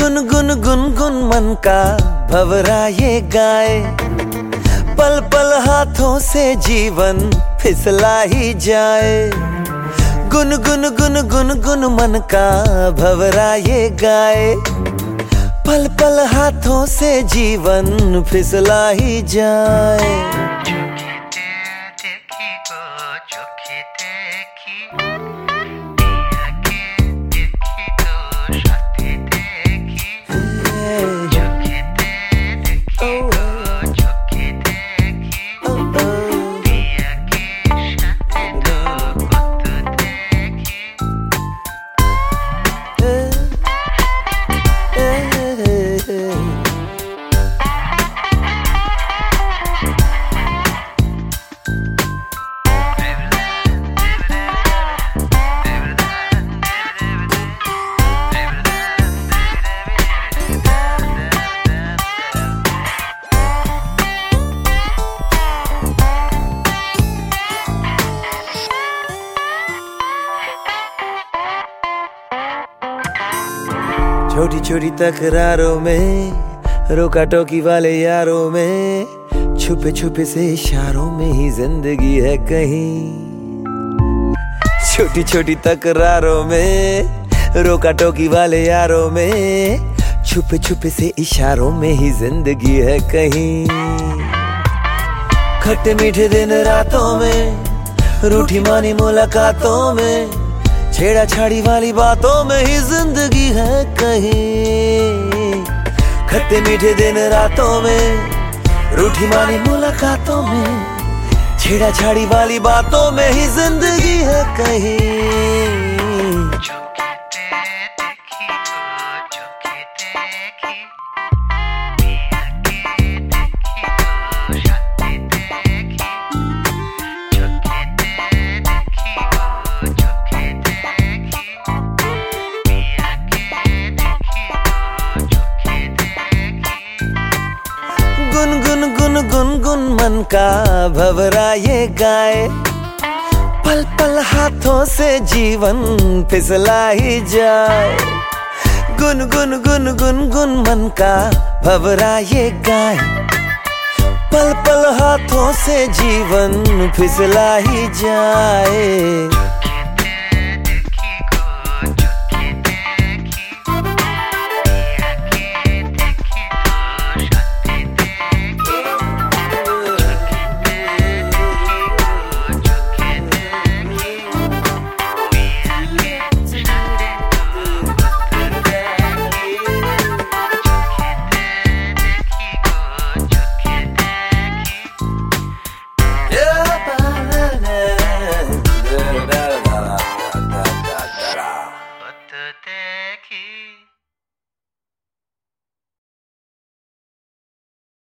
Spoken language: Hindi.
गुन गुन गुन गुन मन का भंवरा ये गाए, पल पल हाथों से जीवन फिसला ही जाए। गुन गुन गुन गुन गुन मन का भंवरा ये गाए, पल पल हाथों से जीवन फिसला ही जाए। छोटी छोटी तकरारों में, रोका टोकी वाले यारों में, छुपे छुपे से इशारों में ही जिंदगी है कहीं। छोटी छोटी तकरारों में, रोका टोकी वाले यारों में, छुपे छुपे से इशारों में ही जिंदगी है कहीं। खट्टे मीठे दिन रातों में, रूठी मानी मुलाकातों में, छेड़ा छाड़ी वाली बातों में ही जिंदगी है कहीं। खट्टे मीठे दिन रातों में, रूठी मानी मुलाकातों में, छेड़ा छाड़ी वाली बातों में ही जिंदगी है कहीं। गुन गुन गुन गुन गुन मन का भंवरा ये गाए, पल पल हाथों से जीवन फिसला ही जाए। गुन गुन गुन गुन गुन मन का भंवरा ये गाए, पल पल हाथों से जीवन फिसला ही जाए।